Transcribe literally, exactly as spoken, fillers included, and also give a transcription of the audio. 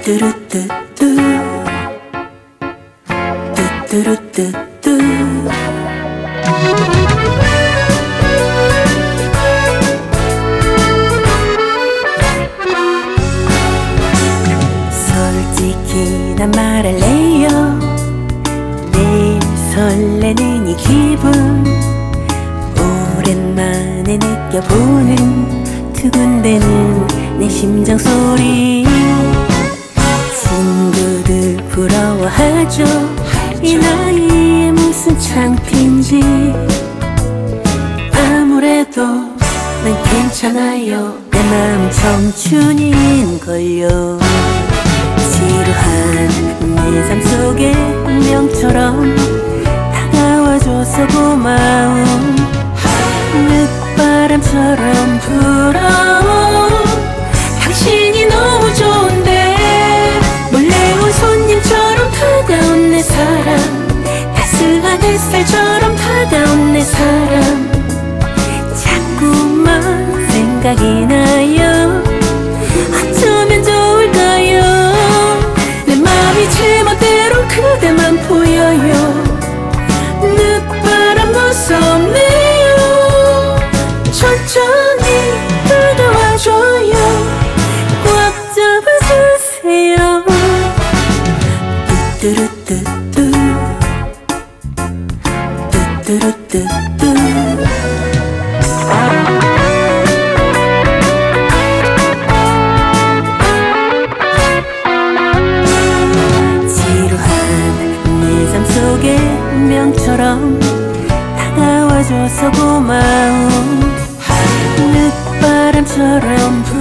뚜뚜루뚜뚜 뚜뚜루뚜뚜 솔직히 난 말할래요. 매일 설레는 이 기분, 오랜만에 느껴보는 두근대는 내 심장 소리. 친구들 부러워하죠. 이 나이에 무슨 창피인지. 아무래도 난 괜찮아요. 내 마음 청춘인걸요. 지루한 내 삶 속에 운명처럼 다가와줘서 고마움. 늦바람처럼 불어 당신이 너무 좋은데, 몰래 온 손님처럼 다가온 내 사람, 따스한 햇살처럼 다가온 내 사람. 자꾸만 생각이 나요. 어쩌면 좋을까요? 내 맘이 제멋대로 그대만 보여요. 늦바람 무섭네요. 천천히 다가와줘요. 꽉 잡아주세요. 뚜뚜루뚜뚜 뚜뚜루뚜뚜. 운명처럼 다가와줘서 고마움. 늦바람처럼